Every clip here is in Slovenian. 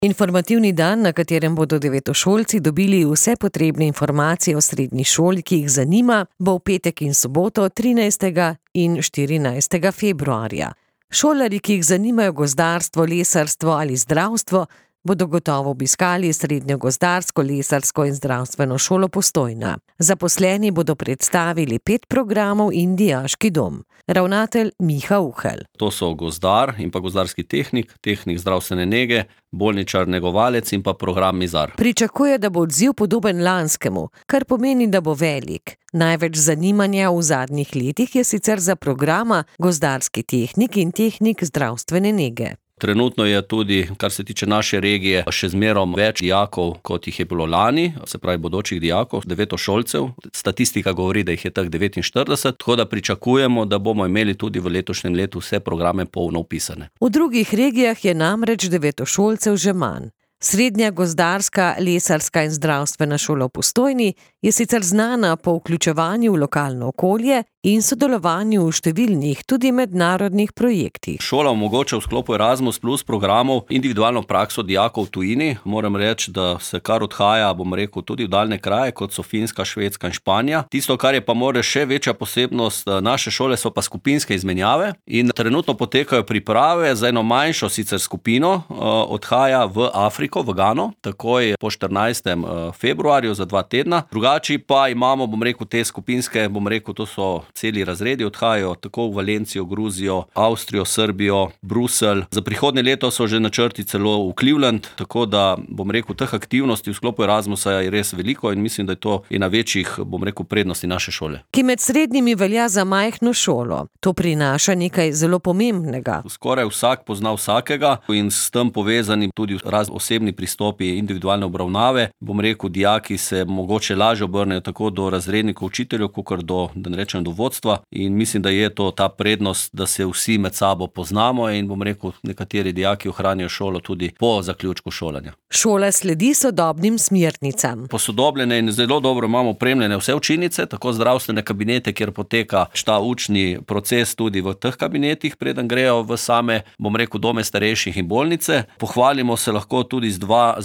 Informativni dan, na katerem bodo devetošolci dobili vse potrebne informacije o srednji šoli, ki jih zanima, bo v petek in soboto 13. in 14. februarja. Šolarji, ki jih zanimajo gozdarstvo, lesarstvo ali zdravstvo, bodo gotovo obiskali Srednjo gozdarsko, lesarsko in zdravstveno šolo Postojna. Zaposleni bodo predstavili 5 programov in dijaški dom. Ravnatelj Miha Uhelj. To so gozdar in pa gozdarski tehnik, tehnik zdravstvene nege, bolničar, negovalec in pa program mizar. Pričakuje, da bo odziv podoben lanskemu, kar pomeni, da bo velik. Največ zanimanja v zadnjih letih je sicer za programa gozdarski tehnik in tehnik zdravstvene nege. Trenutno je tudi, kar se tiče naše regije, še zmerom več dijakov, kot jih je bilo lani, se pravi bodočih dijakov, devetošolcev. Statistika govori, da jih je teh 49, tako da pričakujemo, da bomo imeli tudi v letošnjem letu vse programe polno vpisane. V drugih regijah je namreč devetošolcev že manj. Srednja gozdarska, lesarska in zdravstvena šola v Postojni je sicer znana po vključevanju v lokalno okolje in sodelovanju v številnih, tudi mednarodnih projektih. Šola omogoča v sklopu Erasmus Plus programov individualno prakso dijakov v tujini. Moram reči, da se kar odhaja, tudi v daljne kraje, kot so Finska, Švedska in Španija. Tisto, kar je pa more še večja posebnost, naše šole so pa skupinske izmenjave in trenutno potekajo priprave za eno manjšo sicer skupino, odhaja v Afriko, v Gano, takoj po 14. februarju za 2 tedna. Drugači pa imamo, te skupinske, to so celi razredi, odhajajo tako v Valencijo, Gruzijo, Avstrijo, Srbijo, Bruselj. Za prihodnje leto so že načrti celo v Cleveland, tako da, teh aktivnosti v sklopu Erasmusa je res veliko in mislim, da je to ena večjih, prednosti naše šole. Ki med srednjimi velja za majhno šolo. To prinaša nekaj zelo pomembnega. Skoraj vsak pozna vsakega in s tem povezani tudi osebni pristopi, individualne obravnave. Dijaki se mogoče lažje obrnejo tako do razrednikov, učiteljev, kakor do vodstva in mislim, da je to ta prednost, da se vsi med sabo poznamo in nekateri dijaki ohranijo šolo tudi po zaključku šolanja. Šola sledi sodobnim smernicam. Posodobljene in zelo dobro imamo opremljene vse učilnice, tako zdravstvene kabinete, kjer poteka ta učni proces tudi v teh kabinetih, preden grejo v same, dome starejših in bolnice. Pohvalimo se lahko tudi z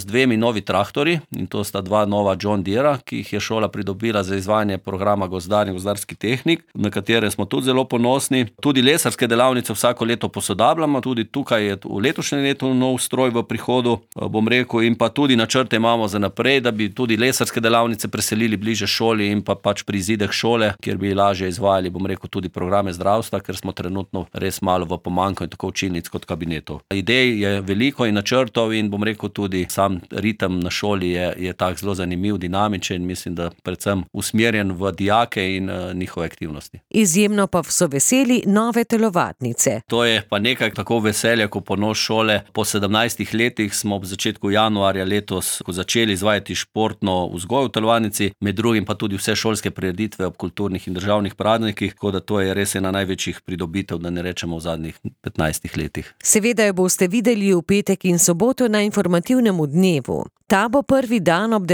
2 novi traktorji in to sta 2 nova John Deere, ki jih je šola pridobila za izvajanje programa gozdar in gozdarski tehnik, na katere smo tudi zelo ponosni. Tudi lesarske delavnice vsako leto posodabljamo, tudi tukaj je v letošnjem letu nov stroj v prihodu, in pa tudi načrte imamo za naprej, da bi tudi lesarske delavnice preselili bliže šoli in pa pri izideh šole, kjer bi lažje izvajali, tudi programe zdravstva, ker smo trenutno res malo v pomanjkanju tako učilnic kot kabinetov. Idej je veliko in načrtov in tudi sam ritem na šoli je tak zelo zanimiv, dinamičen, mislim, da predvsem usmerjen v dijake in njihove aktivnosti. Izjemno pa so veseli nove telovadnice. To je pa nekaj tako veselja, ko ponos šole. Po 17 letih smo v začetku januarja letos začeli izvajati športno vzgojo v telovadnici, med drugim pa tudi vse šolske prireditve ob kulturnih in državnih praznikih, tako da to je res ena največjih pridobitev, da ne rečemo v zadnjih 15 letih. Seveda jo boste videli v petek in soboto na informativnem dnevu. Ta bo prvi dan ob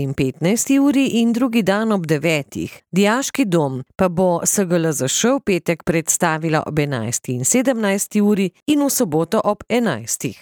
9:15 uri in drugi dan ob 9. Dijaški dom pa bo SGLZŠ v petek predstavila ob 11:17 uri in v soboto ob 11.